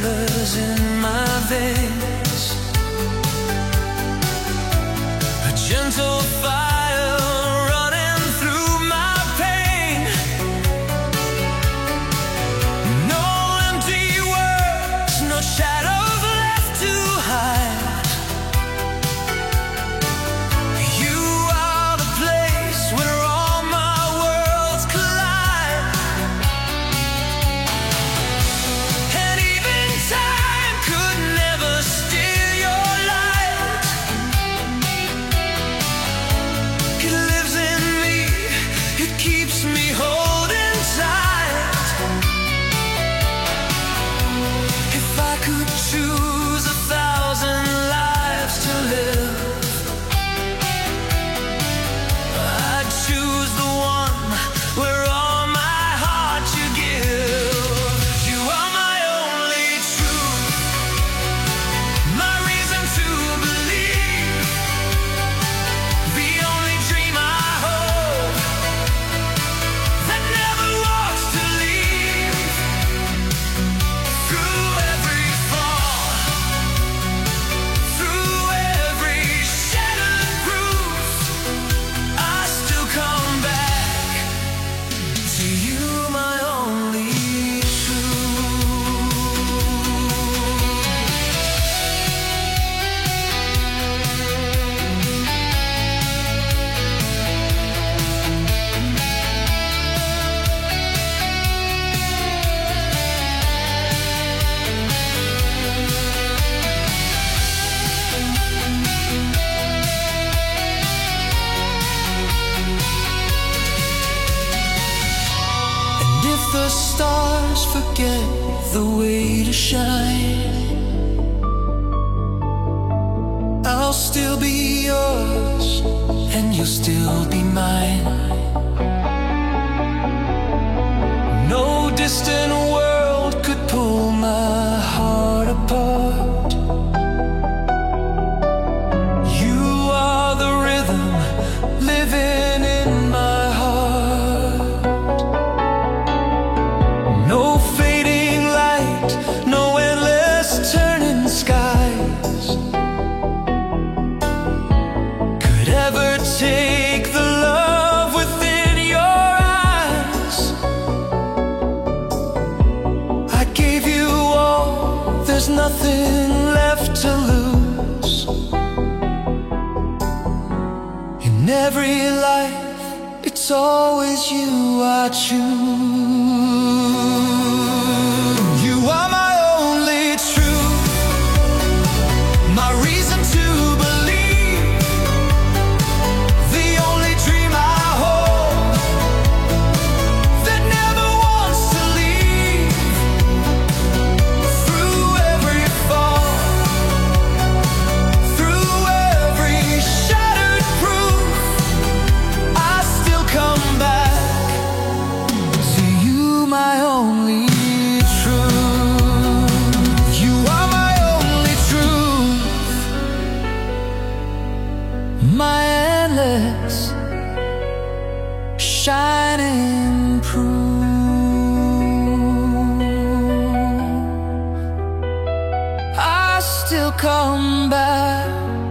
rivers in my veins, a gentle fire running through my pain. No empty words, no shadows left to hide. You are the place where all my worlds collide. And even time could never steal your light. It lives in me, it keeps me holding tight. If I could choose 1,000 lives to live, I'd choose the one where all my heart you give. You are my only truth, my reason to believe, the only dream I hold that never wants to leave. Through every fall, through every shattered proof, I still come back to you, my only And if the stars forget the way to shine, I'll still be yours and you'll still be mine. No distant world could pull my heart apart. You are the rhythm living in my heart. No fading light, no endless turning skies could ever take the love within your eyes. I gave you all, there's nothing left to lose. In every life, it's always you I choose. You are my only truth, my reason to believe, the only dream I hold that never wants to leave. Through every fall, through every shattered proof, I still come back to you, my only truth. You are my only truth, my endless shining proof. I still come back